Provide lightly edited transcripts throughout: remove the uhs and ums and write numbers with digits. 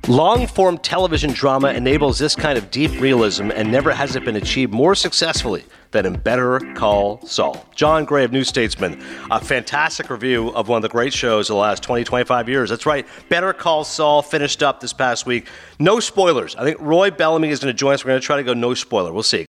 Long-form television drama enables this kind of deep realism, and never has it been achieved more successfully than in Better Call Saul. John Gray of New Statesman, a fantastic review of one of the great shows of the last 20, 25 years. That's right, Better Call Saul finished up this past week. No spoilers. I think Roy Bellamy is going to join us. We're going to try to go no spoiler. We'll see.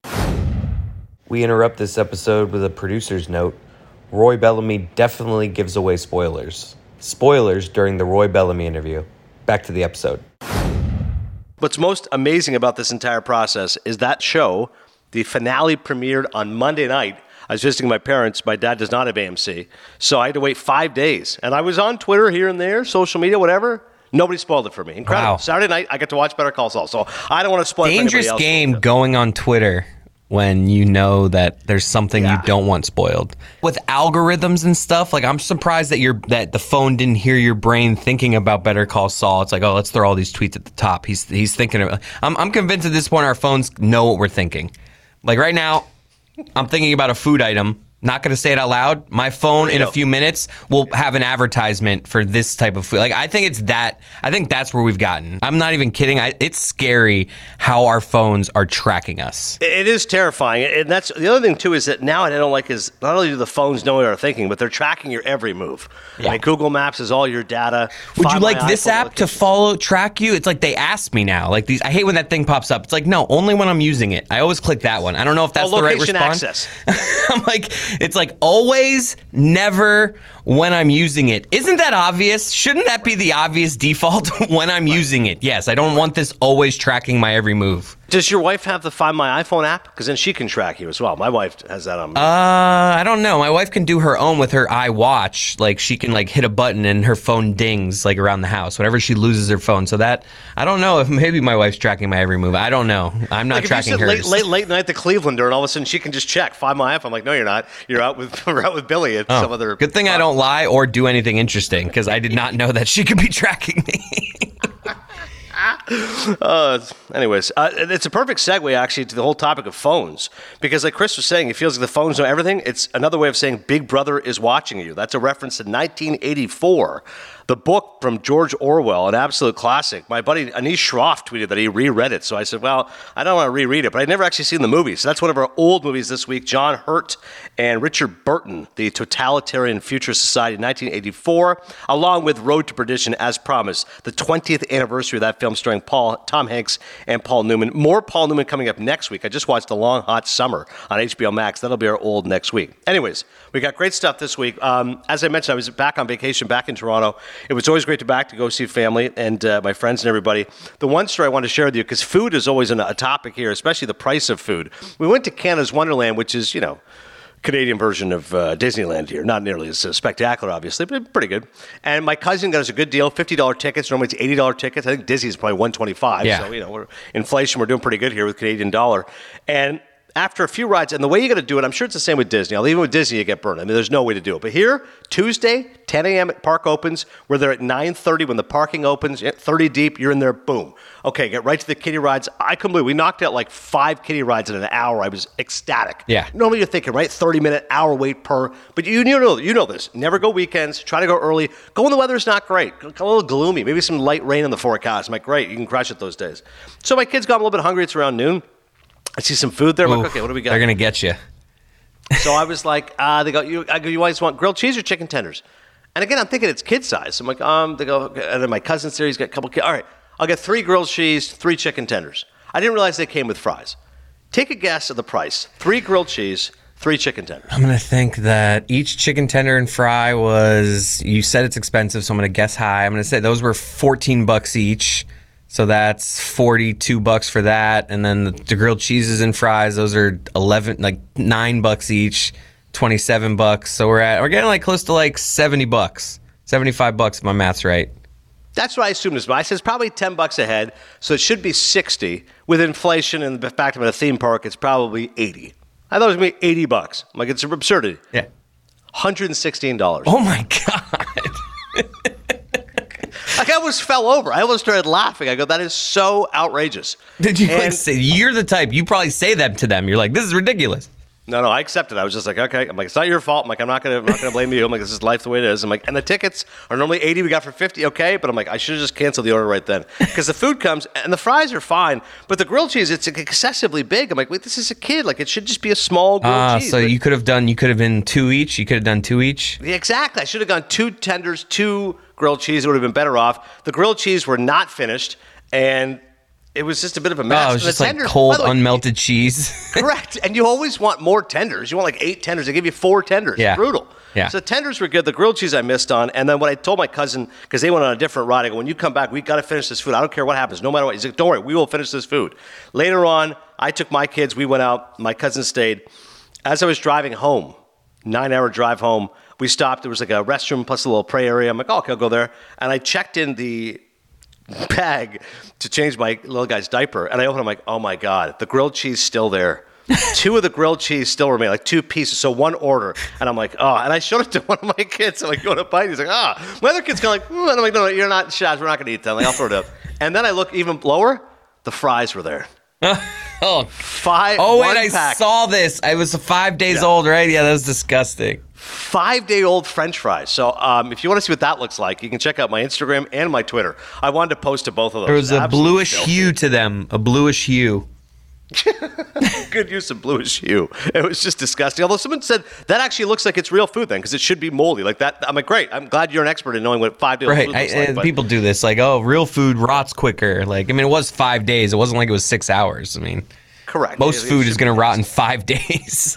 We interrupt this episode with a producer's note. Roy Bellamy definitely gives away spoilers. Spoilers during the Roy Bellamy interview. Back to the episode. What's most amazing about this entire process is that show, the finale premiered on Monday night. I was visiting my parents. My dad does not have AMC, so I had to wait 5 days. And I was on Twitter here and there, social media, whatever. Nobody spoiled it for me. Incredible. Wow. Saturday night, I get to watch Better Call Saul. So I don't want to spoil it for anybody else. Dangerous game going on Twitter when you know that there's something you don't want spoiled. With algorithms and stuff, like I'm surprised that the phone didn't hear your brain thinking about Better Call Saul. It's like, oh, let's throw all these tweets at the top. He's thinking of. I'm convinced at this point our phones know what we're thinking. Like right now, I'm thinking about a food item. Not going to say it out loud. My phone in a few minutes will have an advertisement for this type of food. Like I think that's where we've gotten. I'm not even kidding. It's scary how our phones are tracking us. It is terrifying. And that's the other thing too, is that now what I don't like is not only do the phones know what you're thinking, but they're tracking your every move. Yeah. I mean, Google Maps is all your data. Would you like this app to track you? It's like they ask me now. Like I hate when that thing pops up. It's like, no, only when I'm using it. I always click that one. I don't know if that's the right response. Access. I'm like, it's like always, never when I'm using it. Isn't that obvious? Shouldn't that be the obvious default when I'm using it? Yes, I don't want this always tracking my every move. Does your wife have the Find My iPhone app? Because then she can track you as well. My wife has that on. I don't know. My wife can do her own with her iWatch. Like she can like hit a button and her phone dings like around the house whenever she loses her phone. So that I don't know if maybe my wife's tracking my every move. I don't know. I'm not tracking hers. Late night the Clevelander, and all of a sudden she can just check Find My iPhone. I'm like, no, you're not. You're out with Billy at some other. Good thing I don't lie or do anything interesting because I did not know that she could be tracking me. Anyways, it's a perfect segue actually to the whole topic of phones, because like Chris was saying, it feels like the phones know everything. It's another way of saying Big Brother is watching you. That's a reference to 1984, the book from George Orwell, an absolute classic. My buddy Anish Shroff tweeted that he reread it, so I said, well, I don't want to reread it, but I'd never actually seen the movie. So that's one of our old movies this week. John Hurt and Richard Burton, The Totalitarian Future Society, 1984, along with Road to Perdition, as promised, the 20th anniversary of that film starring Tom Hanks and Paul Newman. More Paul Newman coming up next week. I just watched The Long Hot Summer on HBO Max. That'll be our old next week. Anyways, we got great stuff this week. As I mentioned, I was back on vacation back in Toronto. It was always great to go see family and my friends and everybody. The one story I want to share with you, because food is always a topic here, especially the price of food. We went to Canada's Wonderland, which is, Canadian version of Disneyland here. Not nearly as spectacular, obviously, but pretty good. And my cousin got us a good deal, $50 tickets. Normally it's $80 tickets. I think Disney's probably $125. Yeah. So, inflation, we're doing pretty good here with Canadian dollar. And after a few rides, and the way you got to do it, I'm sure it's the same with Disney. Even with Disney, you get burned. I mean, there's no way to do it. But here, Tuesday, 10 a.m. park opens. We're there at 9:30 when the parking opens. 30 deep, you're in there, boom. Okay, get right to the kiddie rides. I couldn't believe we knocked out like 5 kiddie rides in an hour. I was ecstatic. Yeah. Normally you're thinking, right, 30-minute, hour wait per. But you know this. Never go weekends. Try to go early. Go when the weather's not great. A little gloomy. Maybe some light rain in the forecast. I'm like, great, you can crush it those days. So my kids got a little bit hungry. It's around noon. I see some food there. I'm like, okay, what do we got? They're going to get you. So I was like, they go, you guys want grilled cheese or chicken tenders? And again, I'm thinking it's kid size. So I'm like, they go, okay. And then my cousin's there, he's got a couple kids. All right, I'll get 3 grilled cheese, 3 chicken tenders. I didn't realize they came with fries. Take a guess at the price. 3 grilled cheese, 3 chicken tenders. I'm going to think that each chicken tender and fry was, you said it's expensive, so I'm going to guess high. I'm going to say those were $14 each. So that's $42 for that, and then the grilled cheeses and fries, those are $9 each, $27. So we're getting like close to like $70, $75 if my math's right. That's what I assumed as well. I said it's probably $10 a head, so it should be 60. With inflation and the fact I'm at a theme park, it's probably 80. I thought it was going to be $80. I'm like, it's an absurdity. Yeah. $116. Oh my God. Like I almost fell over. I almost started laughing. I go, that is so outrageous. Did you say, you're the type, you probably say that to them. You're like, this is ridiculous. No, I accepted. I was just like, okay. I'm like, it's not your fault. I'm like, I'm not gonna blame you. I'm like, this is life the way it is. I'm like, and the tickets are normally 80. We got for 50. Okay, but I'm like, I should have just canceled the order right then because the food comes and the fries are fine, but the grilled cheese, it's excessively big. I'm like, wait, this is a kid. Like, it should just be a small grilled cheese. So you could have been 2 each. You could have done 2 each. Yeah, exactly. I should have gone 2 tenders, 2 grilled cheese. It would have been better off. The grilled cheese were not finished, and it was just a bit of a mess. Oh, it was just tenders, like cold, way, unmelted cheese. Correct. And you always want more tenders. You want like 8 tenders. They give you 4 tenders. Yeah. Brutal. Yeah. So the tenders were good. The grilled cheese I missed on. And then what I told my cousin, because they went on a different ride, I go, when you come back, we got to finish this food. I don't care what happens, no matter what. He's like, don't worry, we will finish this food. Later on, I took my kids. We went out. My cousin stayed. As I was driving home, 9-hour drive home, we stopped. There was like a restroom plus a little pray area. I'm like, oh, okay, I'll go there. And I checked in the bag to change my little guy's diaper, and I opened it, I'm like, oh my God, the grilled cheese still there. 2 of the grilled cheese still remain, like 2 pieces, so 1 order. And I'm like, oh, and I showed it to one of my kids. I'm like, you want to bite? He's like, ah. My other kid's kind of like, and I'm like, no, you're not, Shaz, we're not going to eat that. I'm like, I'll throw it up. And then I look even lower, the fries were there. Oh, 5. oh wait, I pack. saw this. I was 5 days old, right? Yeah, that was disgusting. 5-day-old French fries. So if you want to see what that looks like, you can check out my Instagram and my Twitter. I wanted to post to both of those. There was a Absolute bluish filthy. hue to them, a bluish hue. Good use of bluish hue. It was just disgusting. Although someone said that actually looks like it's real food then, because it should be moldy like that. I'm like, great. I'm glad you're an expert in knowing what 5-day-old Right. food looks like. But People do this, like, oh, real food rots quicker. Like, I mean, it was 5 days. It wasn't like it was 6 hours. I mean, correct. most food is going to rot in 5 days.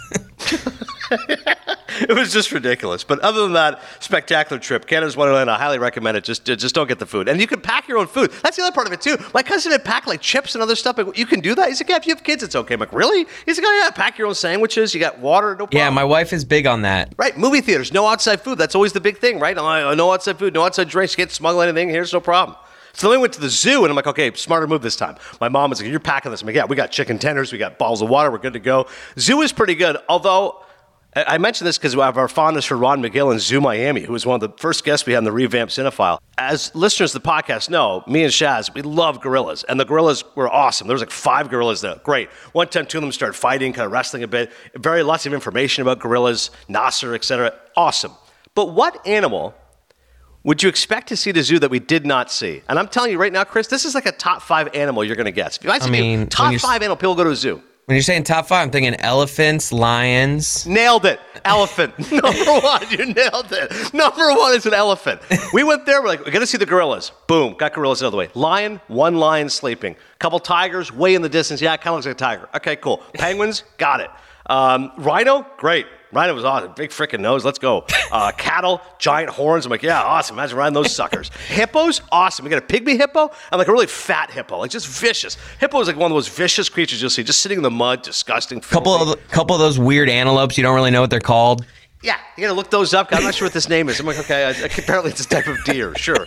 It was just ridiculous. But other than that, spectacular trip. Canada's Wonderland. I highly recommend it. Just don't get the food. And you can pack your own food. That's the other part of it, too. My cousin had packed, like, chips and other stuff. Like, you can do that? He's like, yeah, if you have kids, it's okay. I'm like, really? He's like, oh, yeah, pack your own sandwiches. You got water, no problem. Yeah, my wife is big on that. Right, movie theaters, no outside food. That's always the big thing, right? No outside food, no outside drinks. You can't smuggle anything. Here's no problem. So then we went to the zoo, and I'm like, okay, smarter move this time. My mom was like, you're packing this. I'm like, yeah, we got chicken tenders. We got bottles of water. We're good to go. Zoo is pretty good, although I mentioned this because of our fondness for Ron McGill and Zoo Miami, who was one of the first guests we had in the Revamped Cinephile. As listeners of the podcast know, me and Shaz, we love gorillas, and the gorillas were awesome. There was like 5 gorillas there. Great. One time, 2 of them started fighting, kind of wrestling a bit. Lots of information about gorillas, Nasser, etc. Awesome. But what animal would you expect to see at a zoo that we did not see? And I'm telling you right now, Chris, this is like a top 5 animal you're going to guess. If I mean, top 5 animal, people go to a zoo. When you're saying top 5, I'm thinking elephants, lions. Nailed it. Elephant. Number 1. You nailed it. Number 1 is an elephant. We went there. We're like, we're going to see the gorillas. Boom. Got gorillas out of the way. Lion. 1 lion sleeping. Couple tigers way in the distance. Yeah, it kind of looks like a tiger. Okay, cool. Penguins. Got it. Rhino. Great. Rhino was awesome. Big freaking nose. Let's go. Cattle, giant horns. I'm like, yeah, awesome. Imagine riding those suckers. Hippos, awesome. We got a pygmy hippo and like a really fat hippo, like just vicious. Hippo is like one of the most vicious creatures you'll see, just sitting in the mud, disgusting. Couple of those weird antelopes. You don't really know what they're called. Yeah, you got to look those up. I'm not sure what this name is. I'm like, okay, apparently it's a type of deer. Sure.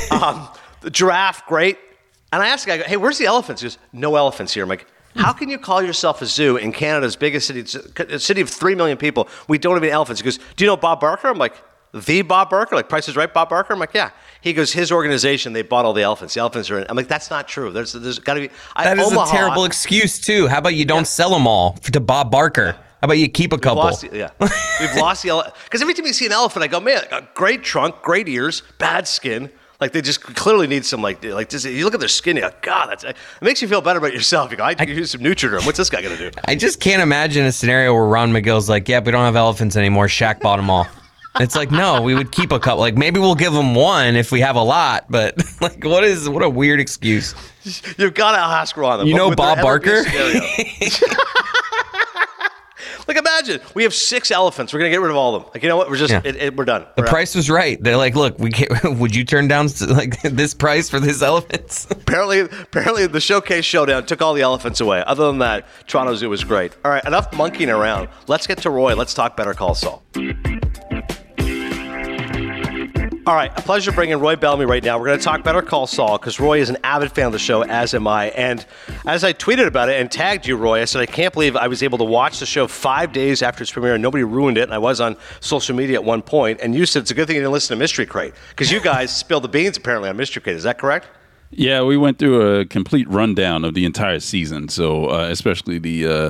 The giraffe, great. And I asked the guy, hey, where's the elephants? He goes, no elephants here. I'm like, how can you call yourself a zoo in Canada's biggest city, a city of 3 million people? We don't have any elephants. He goes, do you know Bob Barker? I'm like, the Bob Barker? Like Price is Right Bob Barker? I'm like, yeah. He goes, his organization, they bought all the elephants. The elephants are in. I'm like, that's not true. There's got to be. That is Omaha, a terrible excuse, too. How about you don't sell them all to Bob Barker? How about you keep a couple? We've lost the elephant. Because every time you see an elephant, I go, man, great trunk, great ears, bad skin. Like they just clearly need some like just, you look at their skin, you're like, God, it makes you feel better about yourself. You go, I use some Nutriderm. What's this guy gonna do? I just can't imagine a scenario where Ron McGill's like, yeah, we don't have elephants anymore. Shaq bought them all. It's like, no, we would keep a couple. Like maybe we'll give them one if we have a lot, but like, what a weird excuse. You've got to ask Ron. You know Bob Barker? Like imagine we have 6 elephants. We're gonna get rid of all of them. Like you know what? We're just we're done. The price was right. They're like, look, would you turn down like this price for these elephants? Apparently, the Showcase Showdown took all the elephants away. Other than that, Toronto Zoo was great. All right, enough monkeying around. Let's get to Roy. Let's talk Better Call Saul. All right, a pleasure bringing Roy Bellamy right now. We're going to talk Better Call Saul because Roy is an avid fan of the show, as am I. And as I tweeted about it and tagged you, Roy, I said, I can't believe I was able to watch the show 5 days after its premiere and nobody ruined it. And I was on social media at one point. And you said it's a good thing you didn't listen to Mystery Crate because you guys spilled the beans apparently on Mystery Crate. Is that correct? Yeah, we went through a complete rundown of the entire season. So especially the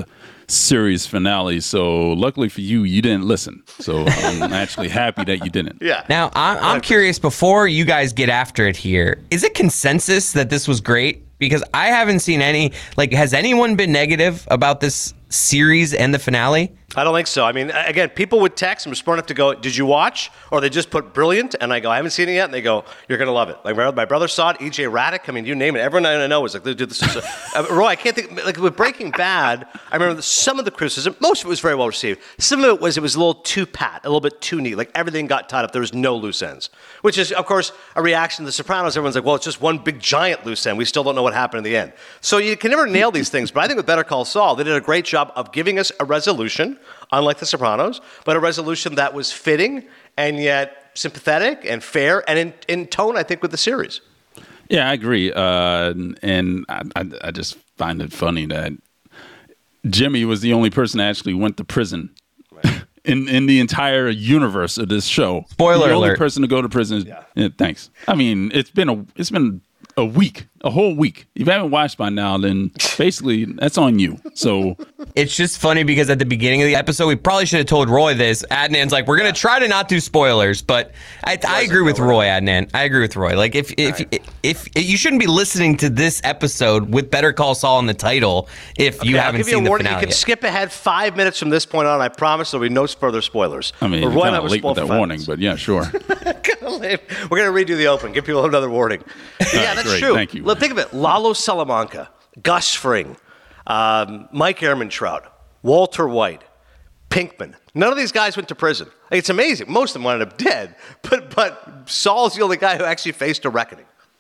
series finale. So luckily for you, you didn't listen. So I'm actually happy that you didn't. Yeah. Now, I'm curious, before you guys get after it here, is it consensus that this was great? Because I haven't seen any, has anyone been negative about this series and the finale? I don't think so. I mean, again, people would text and were smart enough to go, did you watch? Or they just put brilliant, and I go, I haven't seen it yet. And they go, you're going to love it. Like, my brother saw it, E.J. Raddick. I mean, you name it. Everyone I know was like, dude, this is Roy, I can't think, like with Breaking Bad, I remember some of the criticism, most of it was very well received. Some of it was a little too pat, a little bit too neat. Like, everything got tied up. There was no loose ends, which is, of course, a reaction to The Sopranos. Everyone's like, well, it's just one big giant loose end. We still don't know what happened in the end. So you can never nail these things. But I think with Better Call Saul, they did a great job of giving us a resolution, unlike The Sopranos, but a resolution that was fitting and yet sympathetic and fair and in tone, I think, with the series. Yeah, I agree. And I just find it funny that Jimmy was the only person that actually went to prison in the entire universe of this show. Spoiler the only alert. person to go to prison. Yeah, thanks. I mean, it's been a week, a whole week. If you haven't watched by now, then basically that's on you. So It's just funny because at the beginning of the episode, we probably should have told Roy this. Adnan's like, we're going to try to not do spoilers, but I agree with Roy, Adnan. I agree with Roy. Like, if you shouldn't be listening to this episode with Better Call Saul in the title if you haven't seen the finale You can yet. skip ahead 5 minutes from this point on. I promise there'll be no further spoilers. I mean, But you're Roy kind and I of will late spoil with for that 5 warning, minutes. but yeah, sure. We're going to redo the open. Give people another warning. Yeah, that's great. true. Thank you. Look, think of it. Lalo Salamanca, Gus Fring, Mike Ehrmantraut, Walter White, Pinkman. None of these guys went to prison. Like, it's amazing. Most of them wound up dead. But Saul's the only guy who actually faced a reckoning.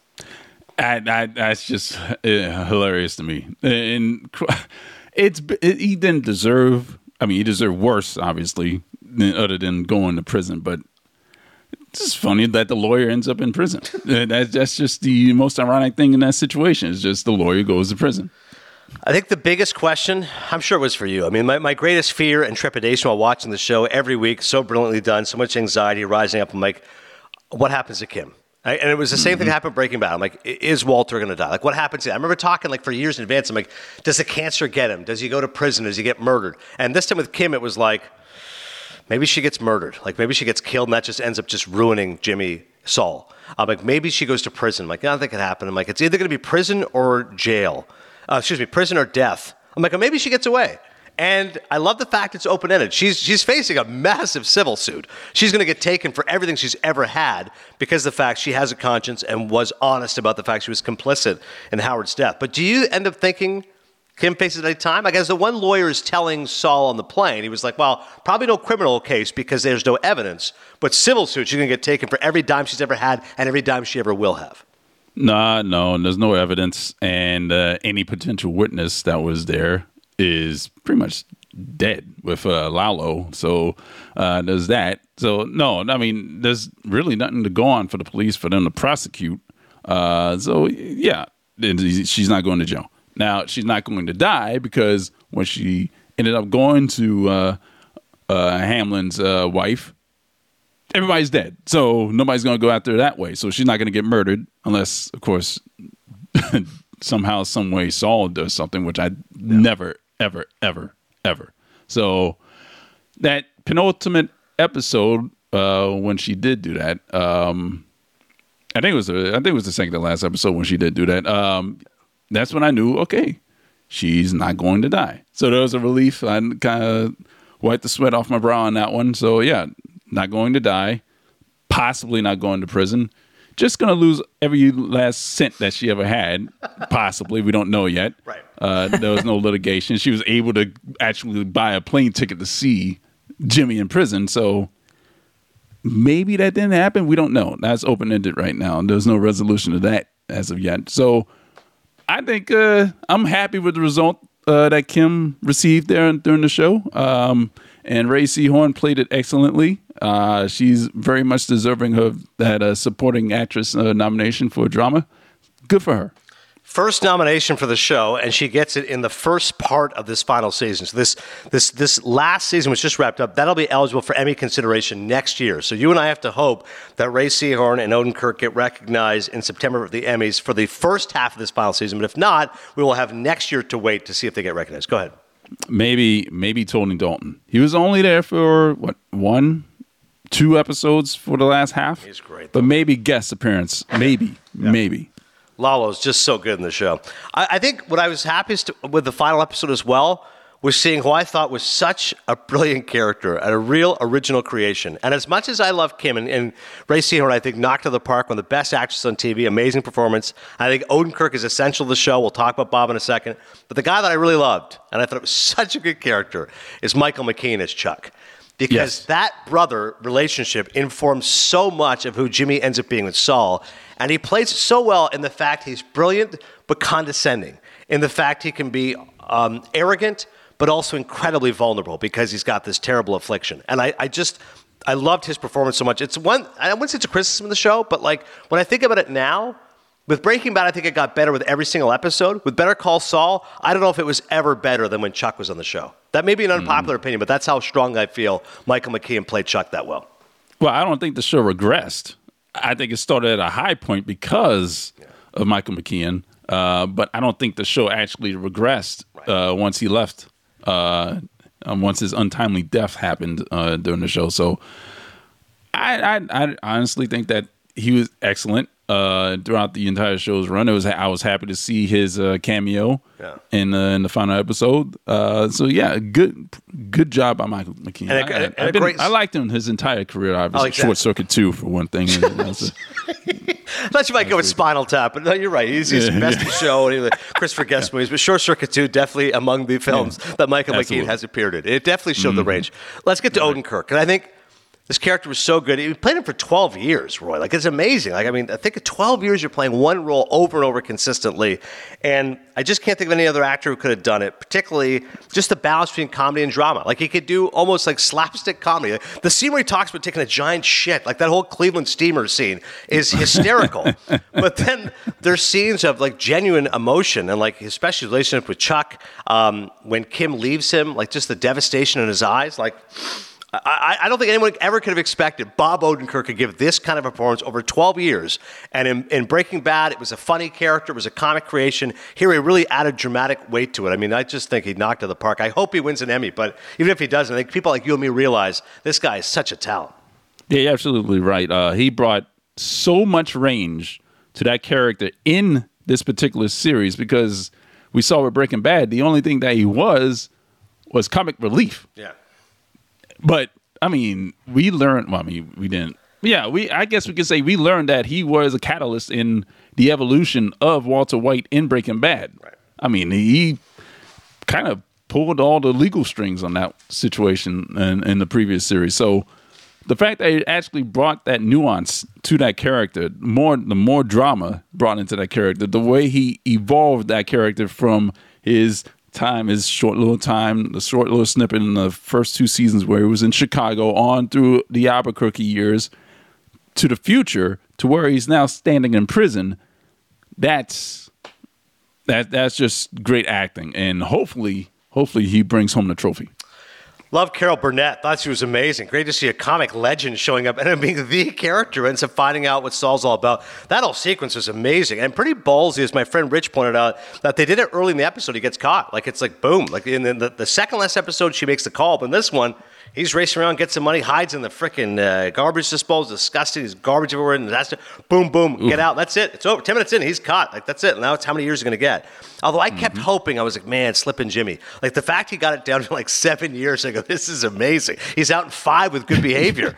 That's just hilarious to me. And he didn't deserve. I mean, he deserved worse, obviously, other than going to prison. But it's just funny that the lawyer ends up in prison. That's just the most ironic thing in that situation. Is just the lawyer goes to prison. I think the biggest question, I'm sure it was for you. I mean, my greatest fear and trepidation while watching the show every week, so brilliantly done, so much anxiety rising up. I'm like, what happens to Kim? And it was the same thing that happened in Breaking Bad. I'm like, is Walter going to die? Like, what happens? I remember talking like for years in advance. I'm like, does the cancer get him? Does he go to prison? Does he get murdered? And this time with Kim, it was like, maybe she gets murdered. Like, maybe she gets killed and that just ends up just ruining Jimmy Saul. I'm like, maybe she goes to prison. I'm like, I don't think it happened. I'm like, it's either going to be prison or jail. Prison or death. I'm like, oh, maybe she gets away. And I love the fact it's open-ended. She's facing a massive civil suit. She's going to get taken for everything she's ever had because of the fact she has a conscience and was honest about the fact she was complicit in Howard's death. But do you end up thinking Kim faces any time? Like, as the one lawyer is telling Saul on the plane, he was like, well, probably no criminal case because there's no evidence, but civil suit, she's going to get taken for every dime she's ever had and every dime she ever will have. No, there's no evidence, and any potential witness that was there is pretty much dead with Lalo. So there's that. So no, I mean, there's really nothing to go on for the police for them to prosecute. So yeah, she's not going to jail. Now she's not going to die because when she ended up going to Hamlin's wife, everybody's dead. So nobody's going to go after her that way. So she's not going to get murdered unless, of course, somehow, some way Saul does something, which I never, ever, ever, ever. So that penultimate episode, when she did do that, I think it was the second to last episode when she did do that. That's when I knew, okay, she's not going to die. So there was a relief. I kind of wiped the sweat off my brow on that one. So yeah, not going to die, possibly not going to prison, just going to lose every last cent that she ever had, possibly. We don't know yet. Right. There was no litigation. She was able to actually buy a plane ticket to see Jimmy in prison. So maybe that didn't happen. We don't know. That's open-ended right now. And there's no resolution to that as of yet. So I think I'm happy with the result that Kim received there during the show. And Ray Seahorn played it excellently. She's very much deserving of that supporting actress nomination for drama. Good for her. First nomination for the show, and she gets it in the first part of this final season. So this last season was just wrapped up. That'll be eligible for Emmy consideration next year. So you and I have to hope that Ray Seahorn and Odenkirk get recognized in September for the Emmys for the first half of this final season. But if not, we will have next year to wait to see if they get recognized. Go ahead. maybe Tony Dalton. He was only there for what, 1-2 episodes for the last half. He's great, but maybe guest appearance. Maybe. Lalo's just so good in the show. I think what I was happiest with the final episode as well was seeing who I thought was such a brilliant character and a real original creation. And as much as I love Kim, and Ray Seahorn, I think, knocked out of the park, one of the best actresses on TV, amazing performance. I think Odenkirk is essential to the show. We'll talk about Bob in a second. But the guy that I really loved, and I thought it was such a good character, is Michael McKean as Chuck. Because that brother relationship informs so much of who Jimmy ends up being with Saul. And he plays it so well in the fact he's brilliant but condescending, in the fact he can be arrogant but also incredibly vulnerable because he's got this terrible affliction. And I loved his performance so much. It's one, I wouldn't say it's a criticism of the show, but like when I think about it now, with Breaking Bad, I think it got better with every single episode. With Better Call Saul, I don't know if it was ever better than when Chuck was on the show. That may be an unpopular opinion, but that's how strong I feel Michael McKean played Chuck that well. Well, I don't think the show regressed. I think it started at a high point because of Michael McKean, but I don't think the show actually regressed once he left. Once his untimely death happened during the show. So I honestly think that he was excellent throughout the entire show's run. I was happy to see his cameo in the final episode. So yeah, good job by Michael McKean. I liked him his entire career. Obviously, Short Circuit 2 for one thing. I thought you might go with Spinal Tap, but no, you're right. He's the best in the show, and Christopher Guest movies. But Short Circuit 2, definitely among the films that Michael McKean has appeared in. It definitely showed the range. Let's get to Odenkirk. And I think this character was so good. He played him for 12 years, Roy. Like, it's amazing. Like, I mean, I think at 12 years you're playing one role over and over consistently. And I just can't think of any other actor who could have done it, particularly just the balance between comedy and drama. Like, he could do almost like slapstick comedy. Like, the scene where he talks about taking a giant shit, like that whole Cleveland Steamer scene, is hysterical. But then there's scenes of, like, genuine emotion and, like, especially his relationship with Chuck, when Kim leaves him, like, just the devastation in his eyes, like... I don't think anyone ever could have expected Bob Odenkirk could give this kind of performance over 12 years. And in Breaking Bad, it was a funny character. It was a comic creation. Here, he really added dramatic weight to it. I mean, I just think he knocked it out of the park. I hope he wins an Emmy. But even if he doesn't, I think people like you and me realize this guy is such a talent. Yeah, you're absolutely right. He brought so much range to that character in this particular series because we saw with Breaking Bad, the only thing that he was comic relief. Yeah. But I mean, we learned. Well, I mean, we didn't. Yeah, I guess we could say we learned that he was a catalyst in the evolution of Walter White in Breaking Bad. Right. I mean, he kind of pulled all the legal strings on that situation in the previous series. So the fact that he actually brought that nuance to that character, the more drama brought into that character, the way he evolved that character from his short little snippet in the first 2 seasons where he was in Chicago on through the Albuquerque years to the future to where he's now standing in prison. That's just great acting, and hopefully he brings home the trophy. Love Carol Burnett. Thought she was amazing. Great to see a comic legend showing up and then being the character, ends up finding out what Saul's all about. That whole sequence was amazing and pretty ballsy, as my friend Rich pointed out, that they did it early in the episode. He gets caught. Like, it's like, boom. Like, in the second last episode, she makes the call. But in this one, he's racing around, gets some money, hides in the freaking garbage disposal. Disgusting. There's garbage everywhere. And that's boom, boom, get out. That's it. It's over. 10 minutes in, he's caught. Like, that's it. Now it's how many years he's going to get. Although I kept hoping, I was like, man, slipping Jimmy. Like, the fact he got it down to like 7 years, I go, this is amazing. He's out in 5 with good behavior.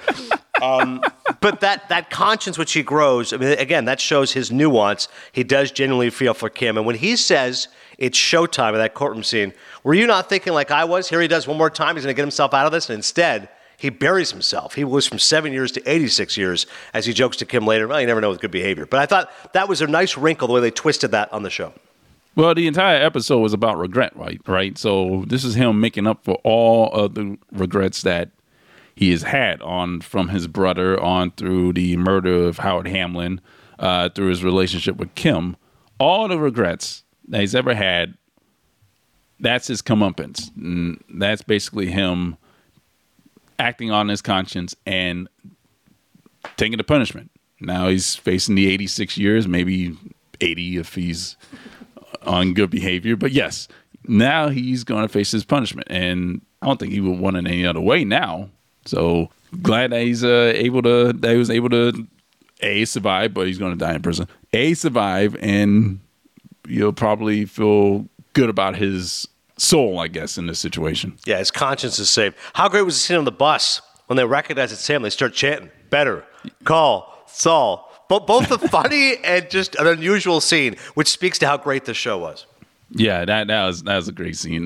But that conscience which he grows, I mean, again, that shows his nuance. He does genuinely feel for Kim. And when he says it's showtime in that courtroom scene, were you not thinking like I was? Here he does one more time. He's going to get himself out of this. And instead, he buries himself. He was from 7 years to 86 years, as he jokes to Kim later. Well, you never know with good behavior. But I thought that was a nice wrinkle, the way they twisted that on the show. Well, the entire episode was about regret, right? So this is him making up for all of the regrets that he has had from his brother on through the murder of Howard Hamlin, through his relationship with Kim. All the regrets that he's ever had, that's his comeuppance. And that's basically him acting on his conscience and taking the punishment. Now he's facing the 86 years, maybe 80 if he's on good behavior. But yes, now he's going to face his punishment, and I don't think he would want it any other way now. So glad that he's he was able to A, survive, but he's going to die in prison. A, survive, and you'll probably feel good about his soul, I guess, in this situation. Yeah, his conscience is saved. How great was the scene on the bus when they recognize it's him? They start chanting, "Better call Saul." Both the funny and just an unusual scene, which speaks to how great the show was. Yeah, that was a great scene.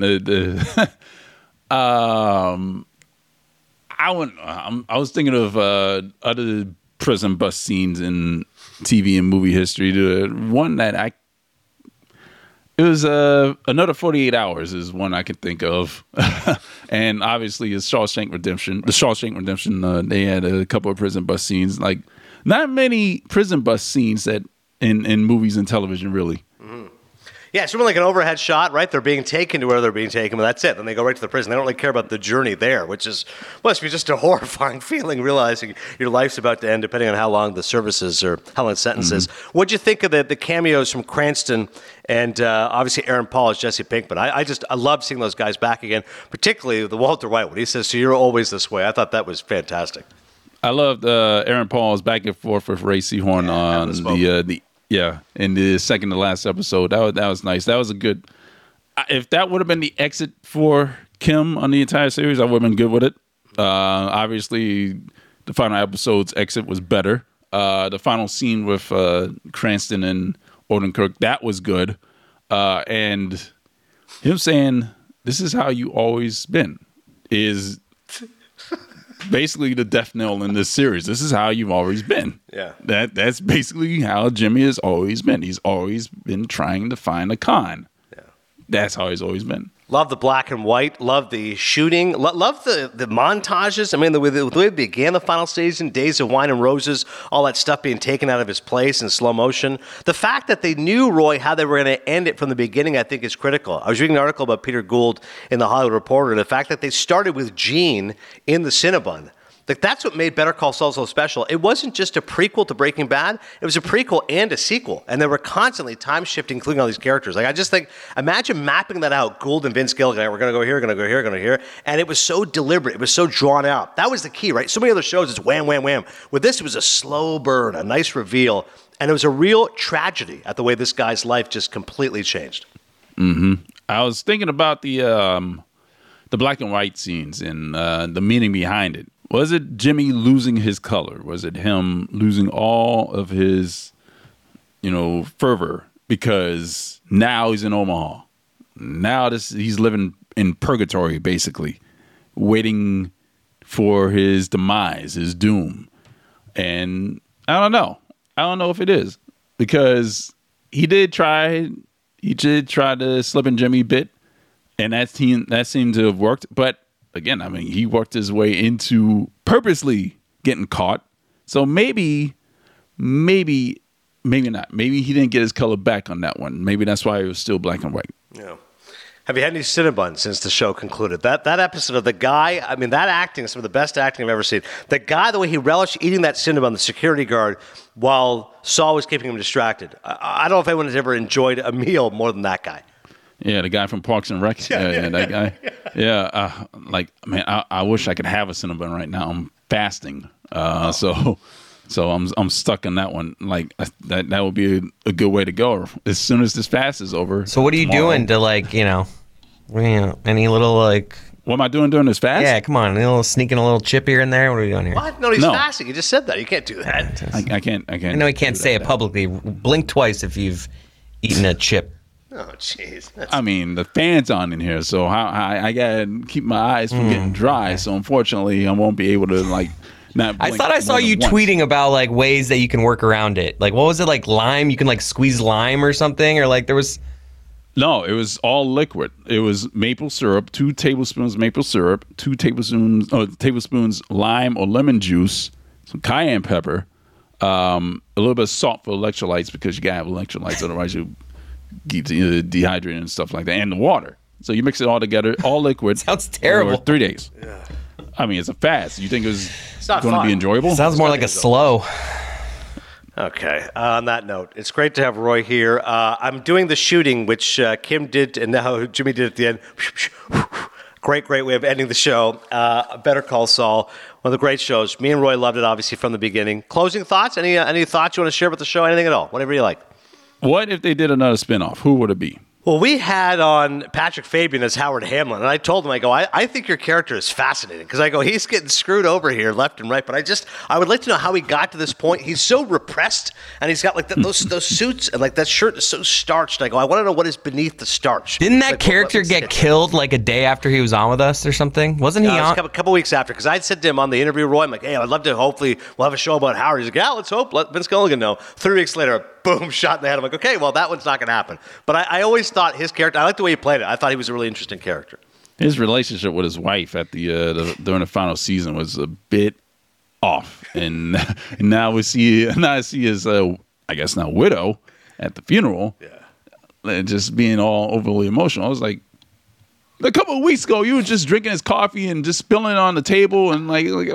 I was thinking of other prison bus scenes in TV and movie history. The one that it was Another 48 Hours is one I could think of, and obviously it's Shawshank Redemption. The Shawshank Redemption, they had a couple of prison bus scenes. Like, not many prison bus scenes that in movies and television, really. Yeah, it's really like an overhead shot, right? They're being taken to where they're being taken, but that's it. Then they go right to the prison. They don't really care about the journey there, which must be just a horrifying feeling, realizing your life's about to end, depending on how long the services or how long the sentence is. What'd you think of the cameos from Cranston and obviously Aaron Paul as Jesse Pinkman? I love seeing those guys back again, particularly the Walter White one. He says, "So you're always this way." I thought that was fantastic. I loved Aaron Paul's back and forth with Ray Seahorn on in the second to last episode. That was nice. That was a good. If that would have been the exit for Kim on the entire series, I would have been good with it. Obviously, the final episode's exit was better. The final scene with Cranston and Odenkirk, that was good. And him saying, "This is how you always been," is basically the death knell in this series. This is how you've always been. Yeah. That's basically how Jimmy has always been. He's always been trying to find a con. Yeah. That's how he's always been. Love the black and white. Love the shooting. Love the montages. I mean, the way it began the final season, Days of Wine and Roses, all that stuff being taken out of his place in slow motion. The fact that they knew, Roy, how they were going to end it from the beginning, I think is critical. I was reading an article about Peter Gould in The Hollywood Reporter, and the fact that they started with Gene in the Cinnabon. Like, that's what made Better Call Saul so special. It wasn't just a prequel to Breaking Bad. It was a prequel and a sequel. And they were constantly time-shifting, including all these characters. Like, I just think, imagine mapping that out. Gould and Vince Gilligan, we're going to go here, going to go here, going to here. And it was so deliberate. It was so drawn out. That was the key, right? So many other shows, it's wham, wham, wham. With this, it was a slow burn, a nice reveal. And it was a real tragedy at the way this guy's life just completely changed. Mm-hmm. I was thinking about the black and white scenes and the meaning behind it. Was it Jimmy losing his color? Was it him losing all of his, fervor? Because now he's in Omaha. Now he's living in purgatory, basically, waiting for his demise, his doom. And I don't know. I don't know if it is, because he did try to slip in Jimmy a bit, and that seemed to have worked. But again, I mean, he worked his way into purposely getting caught. So maybe not. Maybe he didn't get his color back on that one. Maybe that's why it was still black and white. Yeah. Have you had any Cinnabon since the show concluded? That episode of the guy, I mean, that acting is some of the best acting I've ever seen. The guy, the way he relished eating that Cinnabon, the security guard, while Saul was keeping him distracted. I don't know if anyone has ever enjoyed a meal more than that guy. Yeah, the guy from Parks and Rec. That guy. Yeah, I wish I could have a Cinnabon right now. I'm fasting, so I'm stuck in that one. Like, that would be a good way to go as soon as this fast is over. So what are you doing to any little like? What am I doing during this fast? Yeah, come on, a little sneaking a little chip here and there. What are you doing here? What? No, he's fasting. You just said that. You can't do that. I can't. I know he can't say it publicly. Blink twice if you've eaten a chip. Oh, jeez. I mean, the fan's on in here, so I gotta keep my eyes from getting dry. So unfortunately, I won't be able to not. I thought I saw you tweeting about ways that you can work around it. Like, what was it, like lime? You can squeeze lime or something, or there was. No, it was all liquid. It was maple syrup, 2 tablespoons maple syrup, 2 tablespoons lime or lemon juice, some cayenne pepper, a little bit of salt for electrolytes, because you gotta have electrolytes, otherwise you get dehydrated and stuff like that, and the water. So you mix it all together, all liquid. Sounds terrible. For 3 days. Yeah. I mean, it's a fast. You think it's going to be enjoyable? Sounds more like a slow. Okay. On that note, it's great to have Roy here. I'm doing the shooting, which Kim did, and now Jimmy did at the end. Great way of ending the show. Better Call Saul, one of the great shows. Me and Roy loved it, obviously, from the beginning. Closing thoughts? Any thoughts you want to share about the show? Anything at all? Whatever you like. What if they did another spinoff? Who would it be? Well, we had on Patrick Fabian as Howard Hamlin, and I told him, I think your character is fascinating, because he's getting screwed over here left and right, but I would like to know how he got to this point. He's so repressed, and he's got those suits, and that shirt is so starched. I want to know what is beneath the starch. Didn't that character get killed a day after he was on with us or something? Wasn't he on? A couple weeks after, because I said to him on the interview, Roy, I'm like, hey, I'd love to, hopefully, we'll have a show about Howard. He's like, yeah, let's hope. Let Vince Gilligan know. 3 weeks later, boom, shot in the head. I'm like, okay, well, that one's not going to happen. But I always thought his character, I like the way he played it. I thought he was a really interesting character. His relationship with his wife at during the final season was a bit off, and now I see his I guess now widow at the funeral. Yeah, just being all overly emotional. I was like, a couple of weeks ago, you were just drinking his coffee and just spilling it on the table and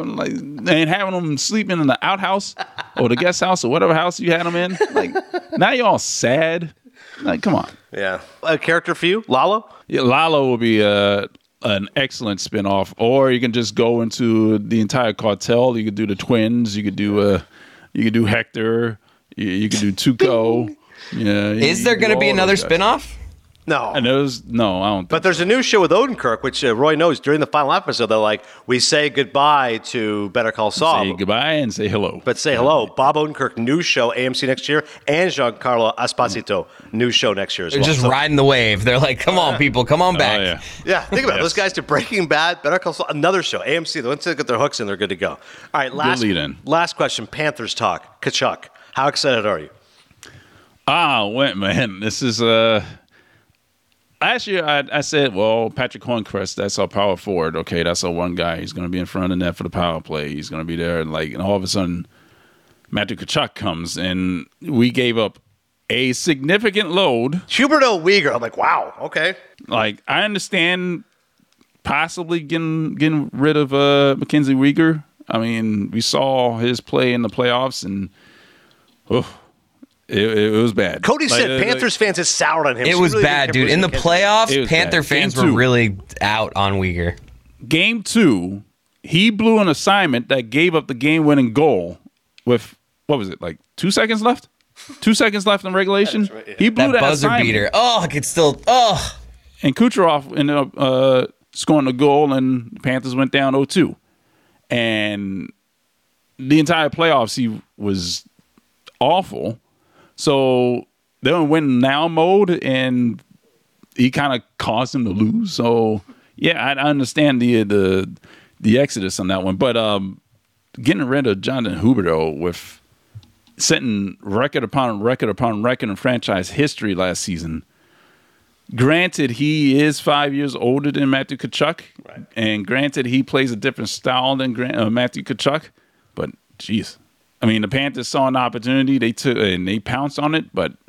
and having him sleeping in the outhouse or the guest house or whatever house you had him in. Now you're all sad. Come on. Yeah. A character for you, Lalo? Yeah, Lalo will be an excellent spinoff, or you can just go into the entire cartel. You could do the twins. You could do Hector. You could do Tuco. Yeah. Is there going to be another spinoff? No. And no, I don't. But there's a new show with Odenkirk, which Roy knows. During the final episode, they're like, we say goodbye to Better Call Saul. Say goodbye and say hello. But say hello. Bob Odenkirk, new show, AMC next year, and Giancarlo Esposito, new show next year as well. They're just riding the wave. They're like, come on, people, come on back. Yeah, think about it. Those guys did Breaking Bad, Better Call Saul, another show, AMC. Once they get their hooks in, they're good to go. All right, last question, Panthers talk. Kachuk, how excited are you? Man, this is... Last year, I said, well, Patrick Hornqvist, that's our power forward. Okay, that's our one guy. He's going to be in front of the net for the power play. He's going to be there. And all of a sudden, Matthew Tkachuk comes, and we gave up a significant load. Huberdeau Weegar. I'm like, wow, okay. I understand possibly getting rid of Mackenzie Weegar. I mean, we saw his play in the playoffs, and it was bad. Cody said Panthers fans had soured on him. It was really bad, dude. In the playoffs, Panther fans were really out on Weegar. Game 2, he blew an assignment that gave up the game-winning goal with, 2 seconds left? 2 seconds left in regulation? Right, yeah. He blew that buzzer assignment. Beater. Oh, I could still... And Kucherov ended up scoring the goal, and the Panthers went down 0-2. And the entire playoffs, he was awful. So they're in win now mode, and he kind of caused them to lose. So yeah, I understand the exodus on that one, but getting rid of Jonathan Huberdeau with setting record upon record upon record in franchise history last season. Granted, he is 5 years older than Matthew Tkachuk, right. And granted, he plays a different style than Matthew Tkachuk, but geez. I mean, the Panthers saw an opportunity. They took and they pounced on it, but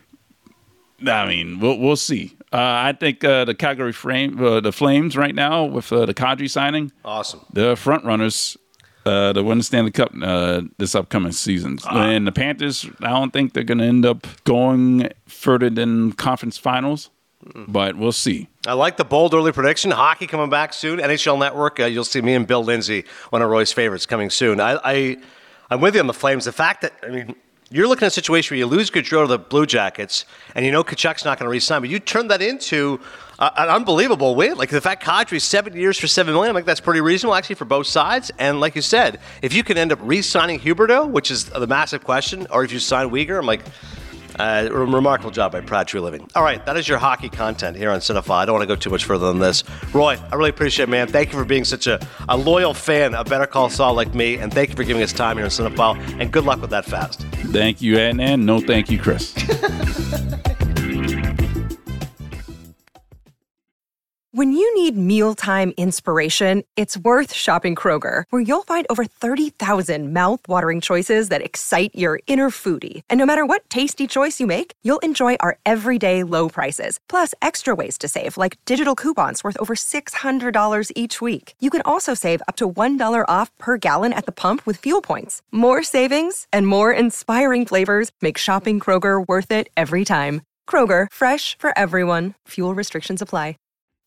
I mean, we'll see. I think the Calgary the Flames right now with the Kadri signing, awesome. They're front runners to win the Stanley Cup this upcoming season. And the Panthers, I don't think they're going to end up going further than conference finals, but we'll see. I like the bold early prediction. Hockey coming back soon. NHL Network. You'll see me and Bill Lindsay, one of Roy's favorites, coming soon. I'm with you on the Flames. The fact that, you're looking at a situation where you lose Gaudreau to the Blue Jackets, and you know Kachuk's not going to re-sign, but you turn that into an unbelievable win. The fact Kadri's 7 years for $7 million, that's pretty reasonable, actually, for both sides. And like you said, if you can end up re-signing Huberdeau, which is the massive question, or if you sign Weegar, remarkable job by Proud Tree Living. All right, that is your hockey content here on Cinephile. I don't want to go too much further than this. Roy, I really appreciate it, man. Thank you for being such a loyal fan of Better Call Saul like me, and thank you for giving us time here on Cinephile, and good luck with that fast. Thank you, Adnan. No, thank you, Chris. When you need mealtime inspiration, it's worth shopping Kroger, where you'll find over 30,000 mouth-watering choices that excite your inner foodie. And no matter what tasty choice you make, you'll enjoy our everyday low prices, plus extra ways to save, like digital coupons worth over $600 each week. You can also save up to $1 off per gallon at the pump with fuel points. More savings and more inspiring flavors make shopping Kroger worth it every time. Kroger, fresh for everyone. Fuel restrictions apply.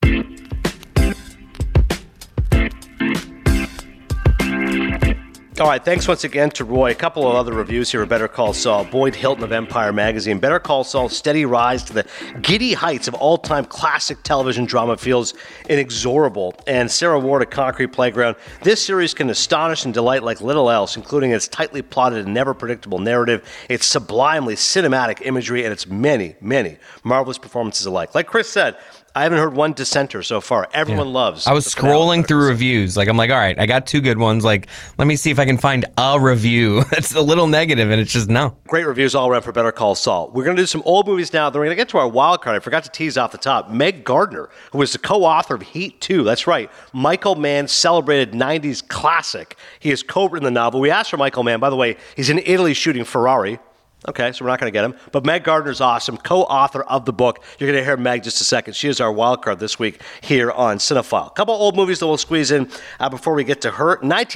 All right, thanks once again to Roy. A couple of other reviews here of Better Call Saul. Boyd Hilton of Empire Magazine. Better Call Saul's steady rise to the giddy heights of all-time classic television drama feels inexorable. And Sarah Ward of Concrete Playground. This series can astonish and delight like little else, including its tightly plotted and never predictable narrative, its sublimely cinematic imagery, and its many, many marvelous performances alike. Like Chris said, I haven't heard one dissenter so far. Everyone loves. I was scrolling through reviews. Like, I'm like, all right, I got two good ones. Like, let me see if I can find a review that's a little negative, and it's just no. Great reviews all around for Better Call Saul. We're going to do some old movies now. Then we're going to get to our wild card. I forgot to tease off the top. Meg Gardner, who was the co-author of Heat 2. That's right. Michael Mann's celebrated 90s classic. He has co-written the novel. We asked for Michael Mann. By the way, he's in Italy shooting Ferrari. Okay, so we're not going to get him. But Meg Gardner's awesome, co-author of the book. You're going to hear Meg just a second. She is our wild card this week here on Cinephile. A couple old movies that we'll squeeze in before we get to her.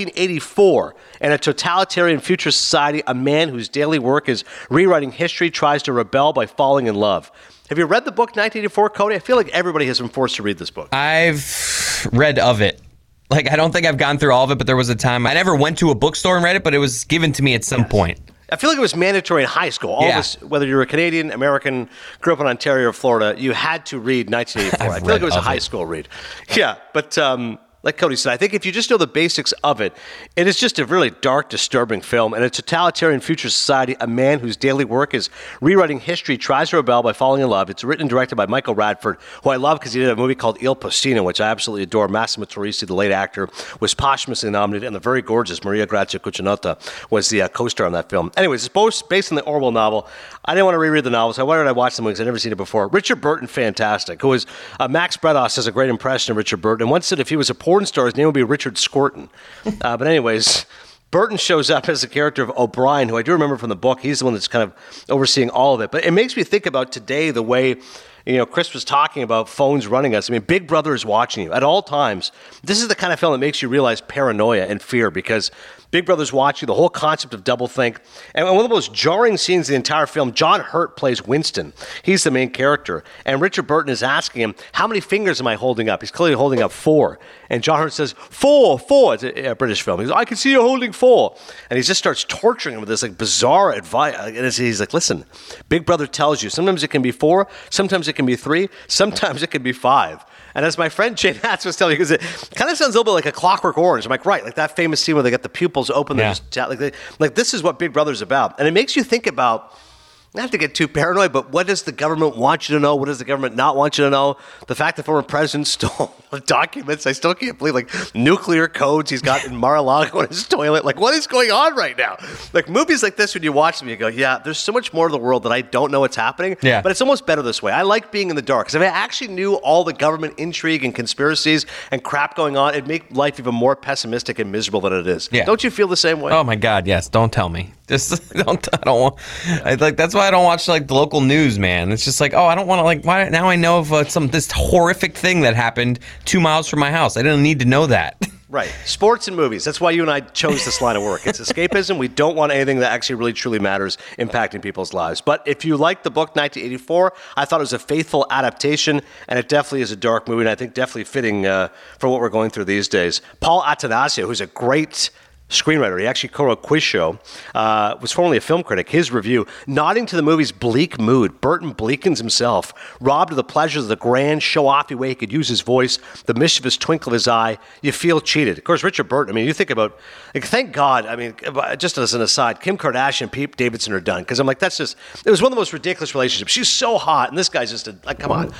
1984, in a totalitarian future society, a man whose daily work is rewriting history tries to rebel by falling in love. Have you read the book 1984, Cody? I feel like everybody has been forced to read this book. I've read of it. Like, I don't think I've gone through all of it, but there was a time I never went to a bookstore and read it, but it was given to me at some point. I feel like it was mandatory in high school. All of us, whether you were a Canadian, American, grew up in Ontario or Florida, you had to read 1984. I feel like it was a high school read. Yeah, but like Cody said, I think if you just know the basics of it, it is just a really dark, disturbing film. In a totalitarian future society, a man whose daily work is rewriting history tries to rebel by falling in love. It's written and directed by Michael Radford, who I love because he did a movie called Il Postino, which I absolutely adore. Massimo Torrisi, the late actor, was posthumously nominated, and the very gorgeous Maria Grazia Cucinotta was the co-star on that film. Anyways, it's both based on the Orwell novel. I didn't want to reread the novel, so why did I watch the movie? Because I'd never seen it before. Richard Burton, fantastic. Who is Max Bredos has a great impression of Richard Burton, and once said if he was a porn star, his name would be Richard Scorton. But anyways, Burton shows up as the character of O'Brien, who I do remember from the book. He's the one that's kind of overseeing all of it. But it makes me think about today the way, you know, Chris was talking about phones running us. I mean, Big Brother is watching you at all times. This is the kind of film that makes you realize paranoia and fear because Big Brother's watching, the whole concept of doublethink. And one of the most jarring scenes in the entire film, John Hurt plays Winston. He's the main character. And Richard Burton is asking him, how many fingers am I holding up? He's clearly holding up 4. And John Hurt says, 4. It's a British film. He goes, I can see you holding 4. And he just starts torturing him with this like bizarre advice. And he's like, listen, Big Brother tells you, sometimes it can be 4, sometimes it can be 3, sometimes it can be 5. And as my friend Jane Hatz was telling me, because it kind of sounds a little bit like a Clockwork Orange. I'm like, right, like that famous scene where they got the pupils open. Yeah. Like this is what Big Brother's about. And it makes you think about, not to get too paranoid, but what does the government want you to know? What does the government not want you to know? The fact that former president stole documents, I still can't believe, like nuclear codes he's got in Mar-a-Lago in his toilet. Like, what is going on right now? Like movies like this, when you watch them, you go, yeah, there's so much more to the world that I don't know what's happening. Yeah. But it's almost better this way. I like being in the dark. Because if I actually knew all the government intrigue and conspiracies and crap going on, it'd make life even more pessimistic and miserable than it is. Yeah. Don't you feel the same way? Oh my God, yes. Don't tell me. Just don't. I don't want. That's why I don't watch like the local news, man. It's just like, oh, I don't want to like. Why now? I know of this horrific thing that happened 2 miles from my house. I didn't need to know that. Right. Sports and movies. That's why you and I chose this line of work. It's escapism. We don't want anything that actually really truly matters impacting people's lives. But if you like the book 1984, I thought it was a faithful adaptation, and it definitely is a dark movie, and I think definitely fitting for what we're going through these days. Paul Attanasio, who's a great screenwriter. He actually co-wrote Quiz Show, was formerly a film critic. His review, nodding to the movie's bleak mood, Burton bleakens himself, robbed of the pleasures of the grand, show-offy way he could use his voice, the mischievous twinkle of his eye. You feel cheated. Of course, Richard Burton, I mean, you think about, like, thank God, I mean, just as an aside, Kim Kardashian and Pete Davidson are done, because I'm like, that's just, it was one of the most ridiculous relationships. She's so hot, and this guy's just, like, come on.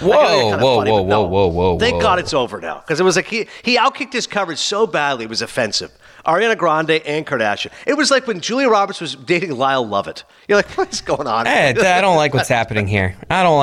Whoa. Thank God it's over now, because it was like, he outkicked his coverage so badly, it was offensive. Ariana Grande and Kardashian. It was like when Julia Roberts was dating Lyle Lovett. You're like, what's going on? Hey, I don't like what's happening here.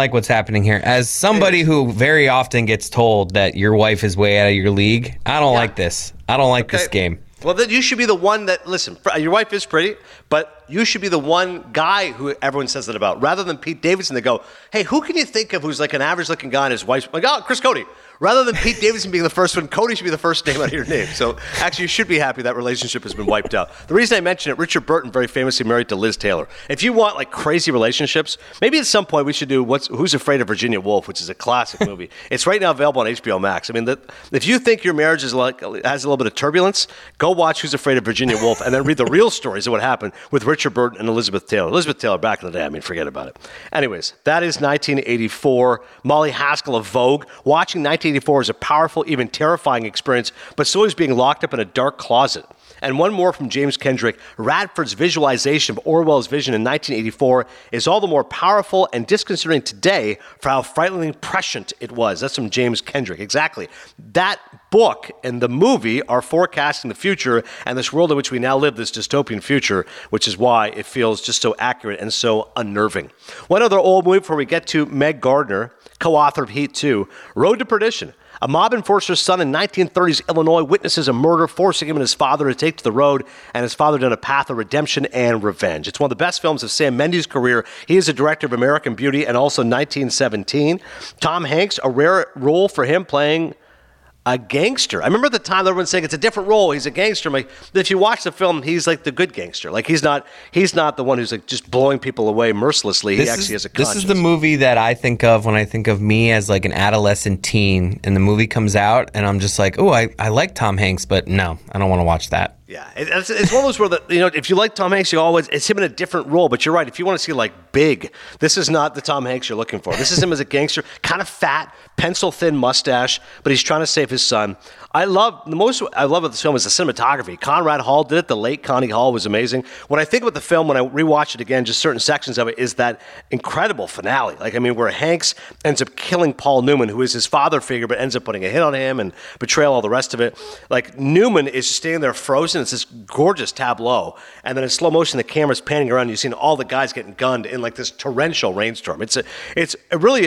As somebody who very often gets told that your wife is way out of your league, I don't like this. I don't like this game. Well, then you should be the one that, listen, your wife is pretty, but you should be the one guy who everyone says that about. Rather than Pete Davidson, they go, hey, who can you think of who's like an average-looking guy and his wife's like, oh, Chris Cody. Rather than Pete Davidson being the first one, Cody should be the first name out of your name. So actually, you should be happy that relationship has been wiped out. The reason I mention it, Richard Burton very famously married to Liz Taylor. If you want like crazy relationships, maybe at some point we should do Who's Afraid of Virginia Woolf, which is a classic movie. It's right now available on HBO Max. I mean, if you think your marriage has a little bit of turbulence, go watch Who's Afraid of Virginia Woolf and then read the real stories of what happened with Richard Burton and Elizabeth Taylor. Elizabeth Taylor back in the day, I mean, forget about it. Anyways, that is 1984. Molly Haskell of Vogue. Watching 1984 is a powerful, even terrifying experience, but so is being locked up in a dark closet. And one more from James Kendrick. Radford's visualization of Orwell's vision in 1984 is all the more powerful and disconcerting today for how frighteningly prescient it was. That's from James Kendrick. Exactly. That book and the movie are forecasting the future and this world in which we now live, this dystopian future, which is why it feels just so accurate and so unnerving. One other old movie before we get to Meg Gardner, co-author of Heat 2, Road to Perdition. A mob enforcer's son in 1930s Illinois witnesses a murder, forcing him and his father to take to the road, and his father down a path of redemption and revenge. It's one of the best films of Sam Mendes' career. He is a director of American Beauty and also 1917. Tom Hanks, a rare role for him playing a gangster. I remember at the time everyone saying it's a different role. He's a gangster. Like, if you watch the film, he's like the good gangster. Like he's not the one who's like just blowing people away mercilessly. He actually has a conscience. This is the movie that I think of when I think of me as like an adolescent teen, and the movie comes out, and I'm just like, oh, I like Tom Hanks, but no, I don't want to watch that. Yeah, it's one of those where if you like Tom Hanks, it's him in a different role. But you're right. If you want to see like big, this is not the Tom Hanks you're looking for. This is him as a gangster, kind of fat, pencil thin mustache, but he's trying to save his son. I love about this film is the cinematography. Conrad Hall did it. The late Connie Hall was amazing. When I think about the film, when I rewatch it again, just certain sections of it is that incredible finale. Where Hanks ends up killing Paul Newman, who is his father figure, but ends up putting a hit on him and betrayal, all the rest of it. Like Newman is just standing there frozen. It's this gorgeous tableau, and then in slow motion, the camera's panning around. You've seen all the guys getting gunned in like this torrential rainstorm. It's really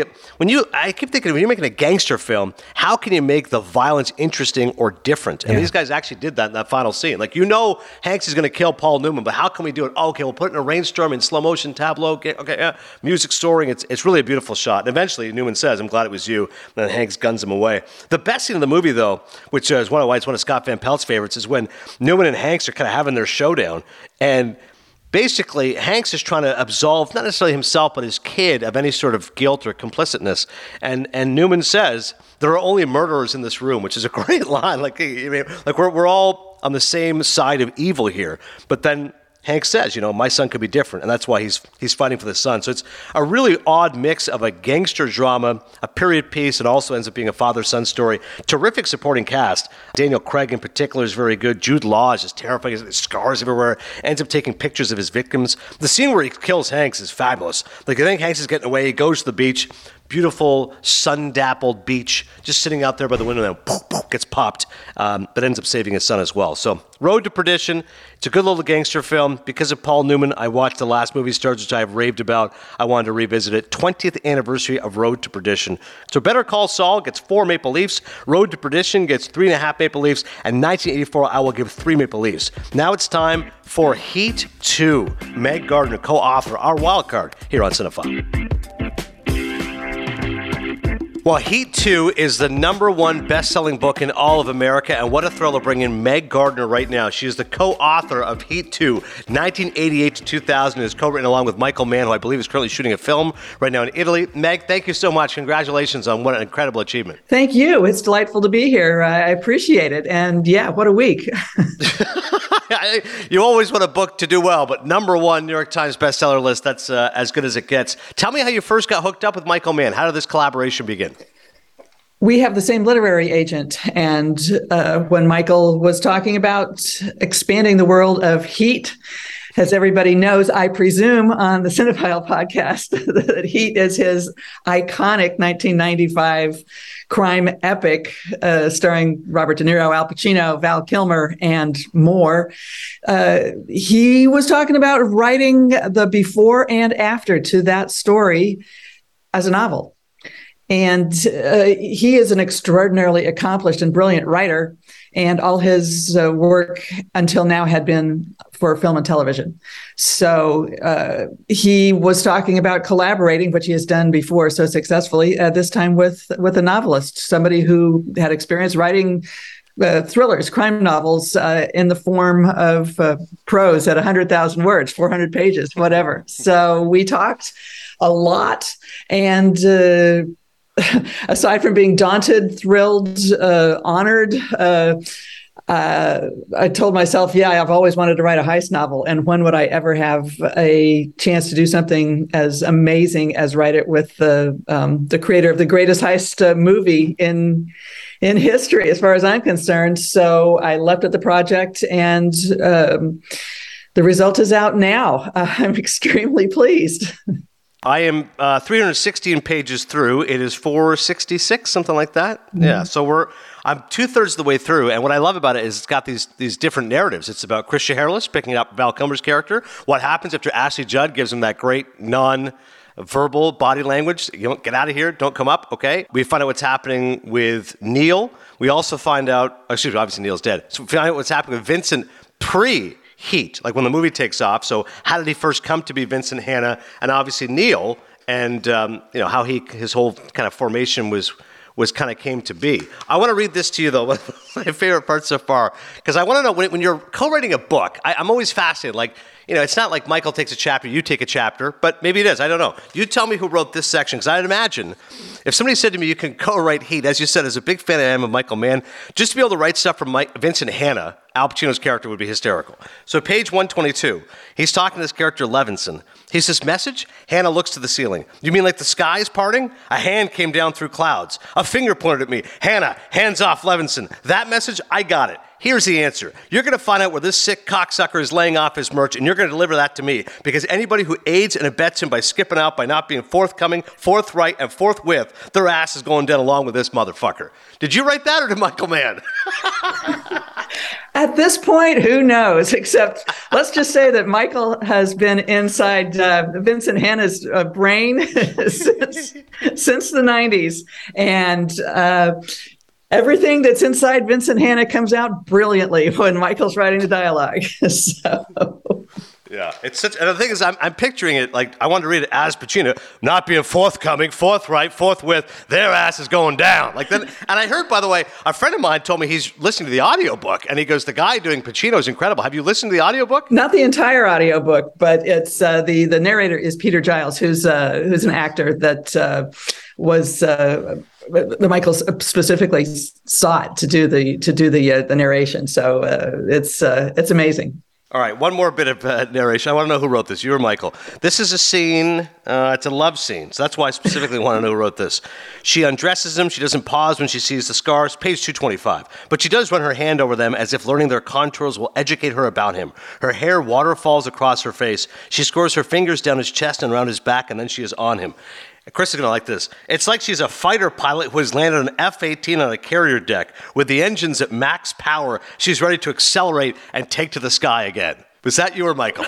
I keep thinking when you're making a gangster film, how can you make the violence interesting or different? And these guys actually did that in that final scene. Like, Hanks is going to kill Paul Newman, but how can we do it? Oh, okay, we'll put it in a rainstorm in slow motion tableau. Music soaring. It's really a beautiful shot. And eventually, Newman says, "I'm glad it was you." And then Hanks guns him away. The best scene in the movie, though, which is one of Scott Van Pelt's favorites, is when Newman and Hanks are kind of having their showdown, and basically, Hanks is trying to absolve, not necessarily himself, but his kid of any sort of guilt or complicitness. And Newman says, there are only murderers in this room, which is a great line. We're all on the same side of evil here. But then Hank says, my son could be different, and that's why he's fighting for the son. So it's a really odd mix of a gangster drama, a period piece, and also ends up being a father-son story. Terrific supporting cast. Daniel Craig in particular is very good. Jude Law is just terrifying. There's scars everywhere. Ends up taking pictures of his victims. The scene where he kills Hanks is fabulous. I think Hanks is getting away. He goes to the beach. Beautiful, sun-dappled beach, just sitting out there by the window, and then poof, poof, gets popped, but ends up saving his son as well. So, Road to Perdition, it's a good little gangster film. Because of Paul Newman, I watched the last movie stars, which I have raved about. I wanted to revisit it. 20th anniversary of Road to Perdition. So, Better Call Saul gets 4 Maple Leafs. Road to Perdition gets 3.5 Maple Leafs. And 1984, I will give 3 Maple Leafs. Now it's time for Heat 2. Meg Gardner, co-author, our wild card here on Cinephile. Well, Heat 2 is the #1 best-selling book in all of America, and what a thrill to bring in Meg Gardner right now. She is the co-author of Heat 2, 1988 to 2000. It is co-written along with Michael Mann, who I believe is currently shooting a film right now in Italy. Meg, thank you so much. Congratulations on what an incredible achievement. Thank you. It's delightful to be here. I appreciate it. And yeah, what a week. You always want a book to do well, but #1 New York Times bestseller list, that's as good as it gets. Tell me how you first got hooked up with Michael Mann. How did this collaboration begin? We have the same literary agent. And when Michael was talking about expanding the world of Heat, As everybody knows, I presume on the Cinephile podcast, that Heat is his iconic 1995 crime epic starring Robert De Niro, Al Pacino, Val Kilmer, and more. He was talking about writing the before and after to that story as a novel. And he is an extraordinarily accomplished and brilliant writer, and all his work until now had been for film and television. So he was talking about collaborating, which he has done before so successfully, this time with a novelist, somebody who had experience writing thrillers, crime novels in the form of prose at 100,000 words, 400 pages, whatever. So we talked a lot, and aside from being daunted, thrilled, honored, I told myself, I've always wanted to write a heist novel. And when would I ever have a chance to do something as amazing as write it with the creator of the greatest heist movie in history, as far as I'm concerned? So I leapt at the project, and the result is out now. I'm extremely pleased. I am 316 pages through. It is 466, something like that. Mm-hmm. Yeah, so I'm 2/3 of the way through, and what I love about it is it's got these different narratives. It's about Chris Shiherlis picking up Val Kilmer's character. What happens after Ashley Judd gives him that great non-verbal body language? You don't get out of here, don't come up, okay? We find out what's happening with Neil. We also find out, obviously Neil's dead. So we find out what's happening with Vincent pre-Heat, like when the movie takes off. So how did he first come to be Vincent Hanna, and obviously Neil, and how his whole kind of formation was kind of came to be. I want to read this to you, though, one of my favorite parts so far, because I want to know, when you're co-writing a book, I'm always fascinated. Like, it's not like Michael takes a chapter, you take a chapter, but maybe it is. I don't know. You tell me who wrote this section, because I'd imagine if somebody said to me, you can co-write Heat, as you said, as a big fan I am of Michael Mann, just to be able to write stuff from Vincent Hanna, Al Pacino's character, would be hysterical. So page 122, he's talking to this character, Levinson. He says, message? Hanna looks to the ceiling. You mean like the sky is parting? A hand came down through clouds. A finger pointed at me. Hanna, hands off Levinson. That message? I got it. Here's the answer. You're going to find out where this sick cocksucker is laying off his merch, and you're going to deliver that to me, because anybody who aids and abets him by skipping out, by not being forthcoming, forthright, and forthwith, their ass is going down along with this motherfucker. Did you write that, or did Michael Mann? At this point, who knows? Except, let's just say that Michael has been inside Vincent Hanna's brain since the 90s, and everything that's inside Vincent Hanna comes out brilliantly when Michael's writing the dialogue. Yeah, it's such. And the thing is, I'm picturing it like I wanted to read it as Pacino, not being forthcoming, forthright, forthwith. Their ass is going down. Like that. And I heard, by the way, a friend of mine told me he's listening to the audiobook, and he goes, "The guy doing Pacino is incredible." Have you listened to the audiobook? Not the entire audiobook, but it's the narrator is Peter Giles, who's an actor that was. The Michael specifically sought to do the narration, so it's amazing. All right, one more bit of narration. I want to know who wrote this. You or Michael? This is a scene. It's a love scene, so that's why I specifically want to know who wrote this. She undresses him. She doesn't pause when she sees the scars. Page 225. But she does run her hand over them as if learning their contours will educate her about him. Her hair waterfalls across her face. She scores her fingers down his chest and around his back, and then she is on him. Chris is going to like this. It's like she's a fighter pilot who has landed an F-18 on a carrier deck. With the engines at max power, she's ready to accelerate and take to the sky again. Was that you or Michael?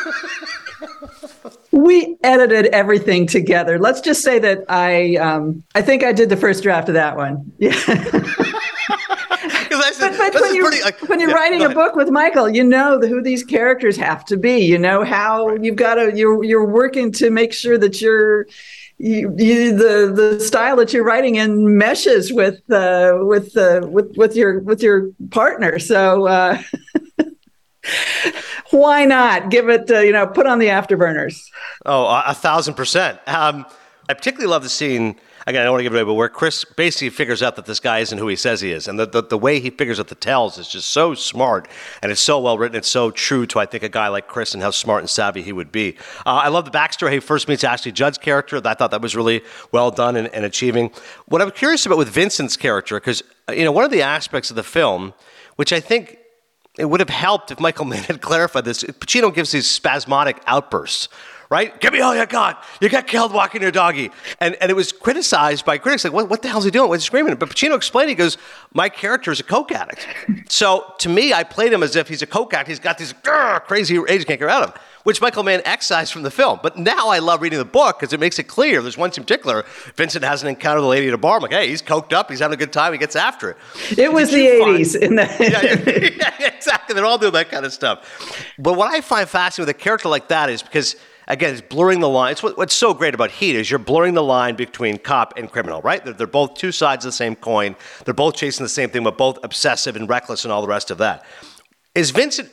We edited everything together. Let's just say that I think I did the first draft of that one. Yeah. But when you're writing a book with Michael, you know who these characters have to be. You know how you've got to. You're working to make sure that the style that you're writing in meshes with your partner. So why not give it? Put on the afterburners. Oh, 1,000%. I particularly love the scene. Again, I don't want to give it away, but where Chris basically figures out that this guy isn't who he says he is. And the way he figures out the tells is just so smart, and it's so well written. It's so true to, I think, a guy like Chris and how smart and savvy he would be. I love the backstory. He first meets Ashley Judd's character. I thought that was really well done and achieving. What I'm curious about with Vincent's character, because one of the aspects of the film, which I think it would have helped if Michael Mann had clarified this. Pacino gives these spasmodic outbursts, right? Give me all you got. You got killed walking your doggy. And it was criticized by critics, like, what the hell is he doing? What's he screaming? But Pacino explained, he goes, my character is a coke addict. So to me, I played him as if he's a coke addict. He's got these crazy rage can't get out of him, which Michael Mann excised from the film. But now I love reading the book because it makes it clear. There's one in particular, Vincent has an encounter with a lady at a bar. I'm like, hey, he's coked up. He's having a good time. He gets after it. It was the 80s. Yeah, exactly. They're all doing that kind of stuff. But what I find fascinating with a character like that is because, again, it's blurring the line. It's what's so great about Heat is you're blurring the line between cop and criminal, right? They're both two sides of the same coin. They're both chasing the same thing, but both obsessive and reckless and all the rest of that. Is Vincent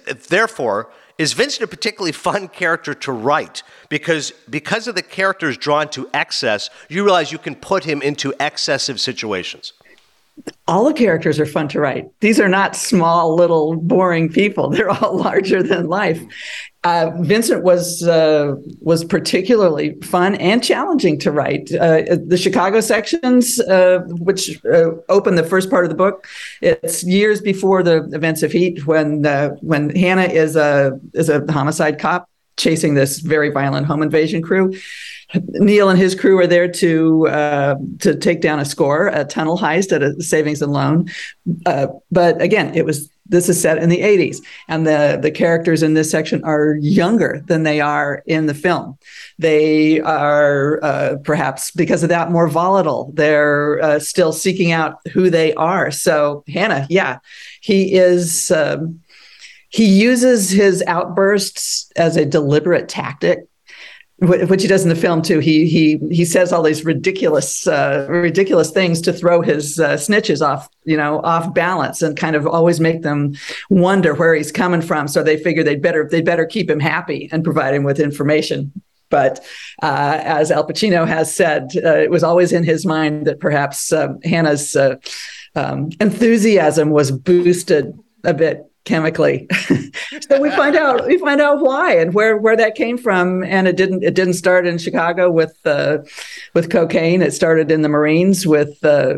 a particularly fun character to write? Because of the characters drawn to excess, you realize you can put him into excessive situations. All the characters are fun to write. These are not small, little, boring people. They're all larger than life. Vincent was particularly fun and challenging to write. The Chicago sections, which open the first part of the book, it's years before the events of Heat, when Hannah is a homicide cop chasing this very violent home invasion crew. Neil and his crew are there to take down a score, a tunnel heist at a savings and loan. But again, this is set in the 80s, and the characters in this section are younger than they are in the film. They are perhaps because of that more volatile. They're still seeking out who they are. So Hannah, he is. He uses his outbursts as a deliberate tactic, which he does in the film too. He says all these ridiculous things to throw his snitches off balance and kind of always make them wonder where he's coming from. So they figure they'd better keep him happy and provide him with information. But as Al Pacino has said, it was always in his mind that perhaps Hannah's enthusiasm was boosted a bit chemically. So we find out why and where that came from. And it didn't start in Chicago with cocaine. It started in the Marines with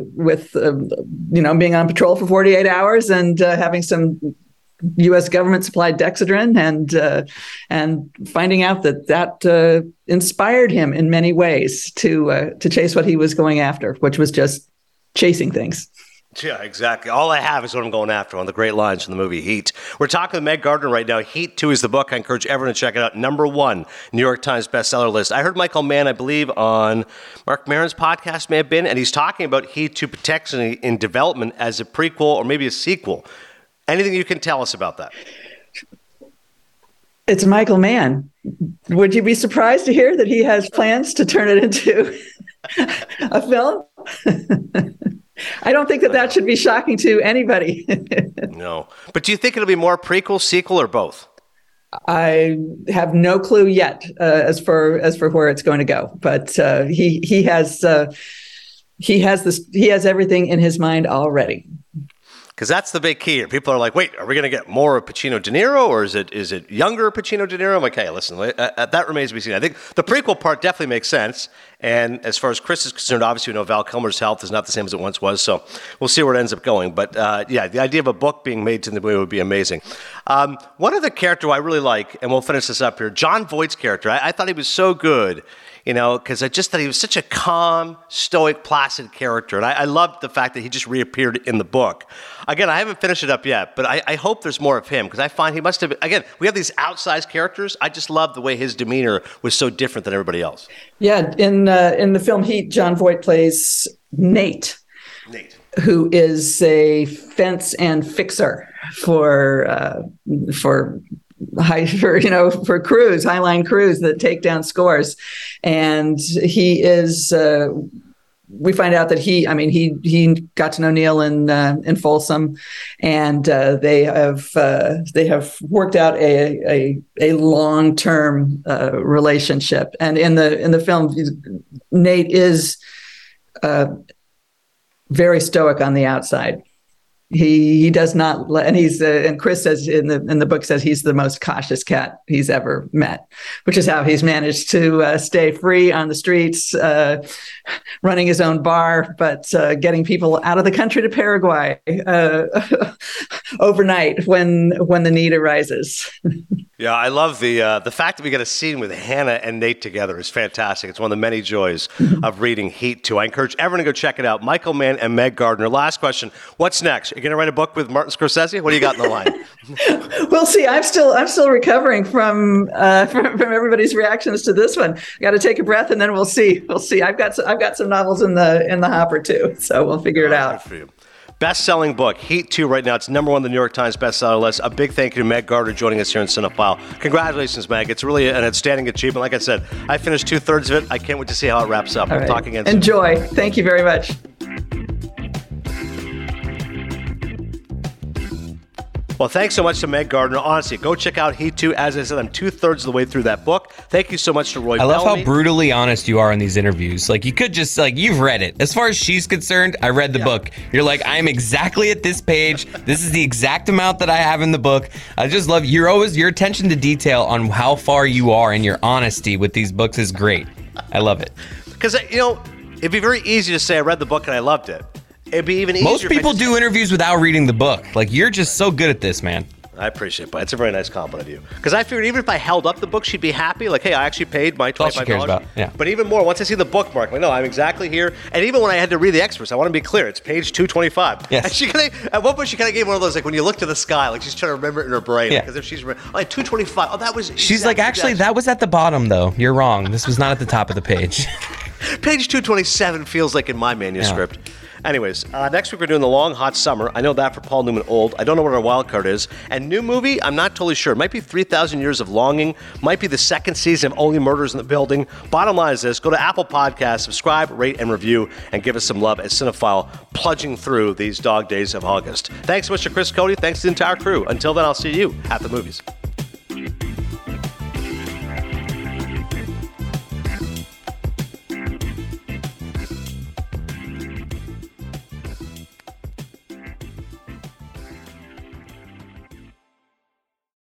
being on patrol for 48 hours and having some U.S. government supplied Dexedrine and finding out that inspired him in many ways to chase what he was going after, which was just chasing things. Yeah, exactly. All I have is what I'm going after, one of the great lines from the movie Heat. We're talking with Meg Gardner right now. Heat 2 is the book. I encourage everyone to check it out. #1 New York Times bestseller list. I heard Michael Mann, I believe, on Mark Maron's podcast, may have been, and he's talking about Heat 2 potentially in development as a prequel or maybe a sequel. Anything you can tell us about that? It's Michael Mann. Would you be surprised to hear that he has plans to turn it into a film? I don't think that should be shocking to anybody. No. But do you think it'll be more prequel, sequel, or both? I have no clue yet as for where it's going to go. But he has everything in his mind already. Because that's the big key here. People are like, wait, are we going to get more of Pacino De Niro, or is it younger Pacino De Niro? I'm like, hey, listen, that remains to be seen. I think the prequel part definitely makes sense. And as far as Chris is concerned, obviously we know Val Kilmer's health is not the same as it once was, so we'll see where it ends up going. But the idea of a book being made to the movie would be amazing. One other character I really like, and we'll finish this up here, Jon Voight's character. I thought he was so good. Because I just thought he was such a calm, stoic, placid character. And I loved the fact that he just reappeared in the book. Again, I haven't finished it up yet, but I hope there's more of him because I find he must have, again, we have these outsized characters. I just love the way his demeanor was so different than everybody else. Yeah, in the film Heat, Jon Voight plays Nate, who is a fence and fixer for crews, highline crews that take down scores. And he is, we find out that he got to know Neil in Folsom, and they have worked out a long-term relationship. And in the film, Nate is very stoic on the outside. He does not let, and and Chris says in the book says he's the most cautious cat he's ever met, which is how he's managed to stay free on the streets, running his own bar, but getting people out of the country to Paraguay overnight when the need arises. Yeah, I love the fact that we get a scene with Hannah and Nate together is fantastic. It's one of the many joys of reading Heat 2. I encourage everyone to go check it out. Michael Mann and Meg Gardner. Last question: what's next? Are you going to write a book with Martin Scorsese? What do you got in the line? We'll see. I'm still recovering from everybody's reactions to this one. Got to take a breath, and then we'll see. I've got some novels in the hopper too, so we'll figure it out. Good for you. Best-selling book, Heat 2 right now. It's number one on the New York Times bestseller list. A big thank you to Meg Gardner joining us here in Cinephile. Congratulations, Meg. It's really an outstanding achievement. Like I said, I finished 2/3 of it. I can't wait to see how it wraps up. We'll talk again soon. Enjoy. Thank you very much. Well, thanks so much to Meg Gardner. Honestly, go check out Heat 2. As I said, I'm 2/3 of the way through that book. Thank you so much to Roy Bellamy. I love how brutally honest you are in these interviews. Like, you could just, like, you've read it. As far as she's concerned, I read the book. You're like, I'm exactly at this page. This is the exact amount that I have in the book. I just love your attention to detail on how far you are and your honesty with these books is great. I love it. Because, it'd be very easy to say I read the book and I loved it. It'd be even easier. Most people do interviews without reading the book. Like, you're just so good at this, man. I appreciate it, but it's a very nice compliment of you. Because I figured even if I held up the book, she'd be happy. Like, hey, I actually paid my $25. All she cares about, yeah. But even more, once I see the bookmark, I'm like, no, I'm exactly here. And even when I had to read the extras, I want to be clear. It's page 225. Yes. And at one point, she kind of gave one of those, like, when you look to the sky, like she's trying to remember it in her brain. Yeah. Because if she's, like, 225. Oh, that was. She's like, actually, that was at the bottom, though. You're wrong. This was not at the top of the page. Page 227 feels like in my manuscript. Yeah. Anyways, next week we're doing The Long Hot Summer. I know that for Paul Newman Old. I don't know what our wild card is. And new movie, I'm not totally sure. It might be 3,000 Years of Longing. Might be the second season of Only Murders in the Building. Bottom line is this. Go to Apple Podcasts, subscribe, rate, and review, and give us some love as Cinephile plunging through these dog days of August. Thanks so much to Chris Cody. Thanks to the entire crew. Until then, I'll see you at the movies.